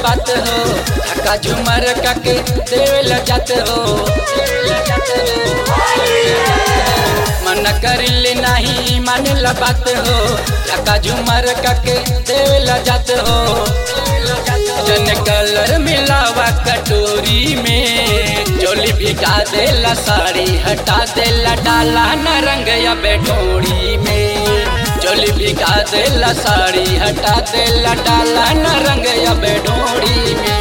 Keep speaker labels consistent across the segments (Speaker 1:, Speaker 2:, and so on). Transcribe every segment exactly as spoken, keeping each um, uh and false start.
Speaker 1: बात हो धक्का झुमर काके देवेला जात हो मन करिले नहीं मानेला बात हो धक्का झुमर काके देवेला जात हो जन कलर मिलावा कटोरी में चोली भिगा देला साड़ी हटा देला डाला न रंग या बेठोड़ी में चोली भिगा देला साड़ी हटा देला डाला न रंग या बेठोड़ी में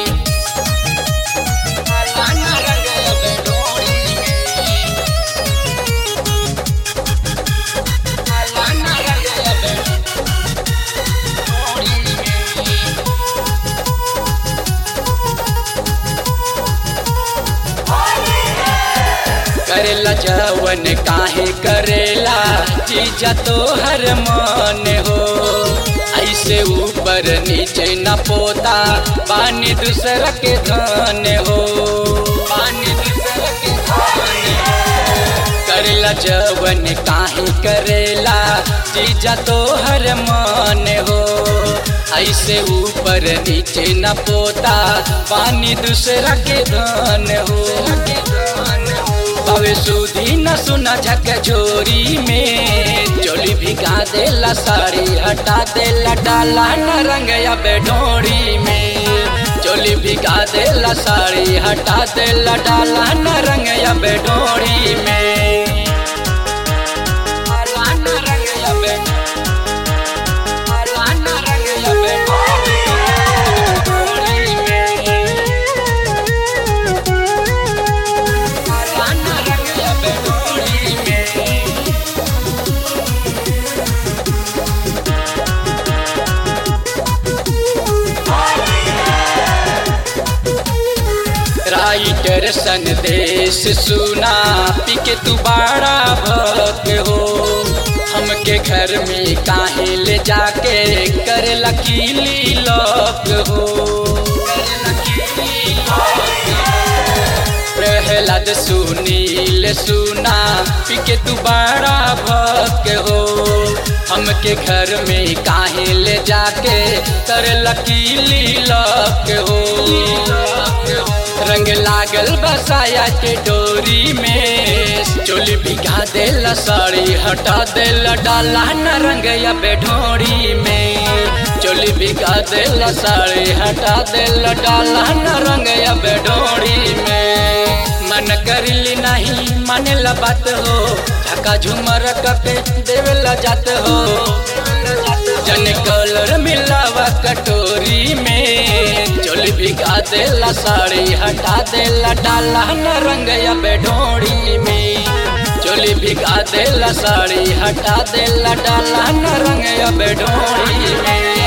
Speaker 1: करेला जवन काहे करेला जीजा तो हर मन हो ऐसे ऊपर नीचे न पोता पानी दूसरा के धन हो पानी दूसरा के धन करेला जवन काहे करेला जीजा तो हर मन हो ऐसे ऊपर नीचे न पोता पानी दूसरा के धन हो बावे सुधी न सुना झक झोरी में चोली भिगा देला साड़ी हटा देला डाला न रंग या बेढोड़ी में चोली भिगा देला साड़ी हटा देला डाला न रंग या बेढोड़ी में राइटर संदेश सुना पी के तू बड़ा भक्त हो हमके घर में काहे ले जाके कर लकीली लॉक हो प्रहलाद सुनील सुना पी के तू बड़ा भक्त हो हमके घर में काहे ले जाके कर लकीली लॉक हो रंग लागल बसाया के डोरी में चोली भिगा देला साड़ी हटा देला डाला न रंग या बेढोड़ी में चोली भिगा देला साड़ी हटा देला डाला न रंग या बेढोड़ी में मन करिली नहीं मानेला बात हो धक्का झुमर कपे देवेला जात हो जन कलर मिलावा कटोरी में चोली भिगा देला साड़ी हटा देला डाला न रंग या बेढोड़ी में चोली भिगा देला साड़ी हटा देला डाला न रंग या बेढोड़ी में।